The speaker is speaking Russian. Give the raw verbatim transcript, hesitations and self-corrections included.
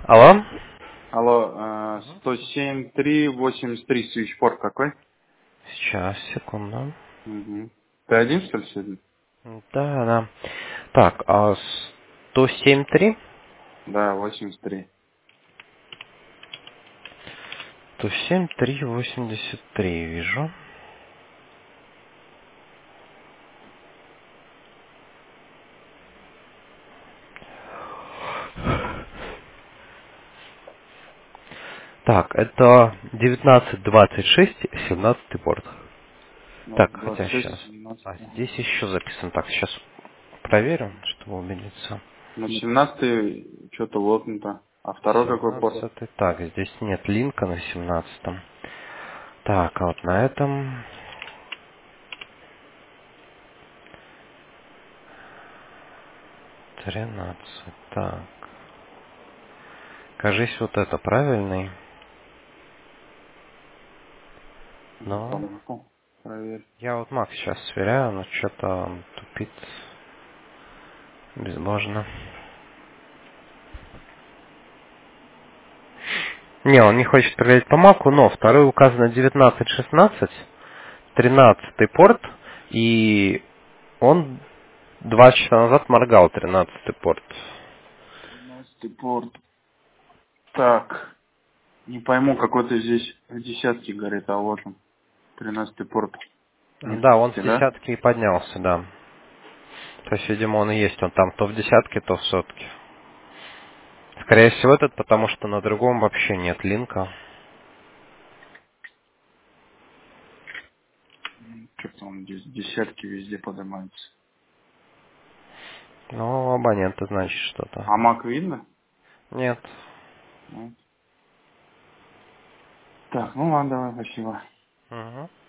Алло? Алло, сто семь три восемьдесят три свитчпорт какой? Сейчас, секунду. Угу. Ты один, что ли, сегодня? Да, да. Так, а сто семь три? Да, восемьдесят три. сто семь три восемьдесят три вижу. Так, это девятнадцать двадцать шесть, семнадцатый порт. Так, хотя двадцать шесть, сейчас. семнадцать. А здесь еще записан. Так, сейчас проверю, чтобы убедиться. Ну, семнадцатый что-то лопнуто. А второй какой порт? семнадцатый. Так, здесь нет линка на семнадцатом. Так, а вот на этом тринадцать. Так. Кажись, вот это правильный. Ну-ка, Но ну-ка, проверь. я вот Макс сейчас сверяю, но что-то тупит безбожно. Не, он не хочет проверять по Маку, но второй указано девятнадцать шестнадцать, тринадцатый порт, и он два часа назад моргал тринадцатый порт. тринадцатый порт. Так, не пойму, какой-то здесь в десятке горит, а вот он. тринадцатый порт. Не в Да, он с сотке, да? десятки и поднялся, да. То есть, видимо, он и есть, он там то в десятке, то в сотке. Скорее всего, этот, потому что на другом вообще нет линка. Что-то он здесь десятки везде поднимается. Ну, у абонента, значит, что-то. А мак видно? Нет. Нет. Так, ну ладно, давай, спасибо. Угу.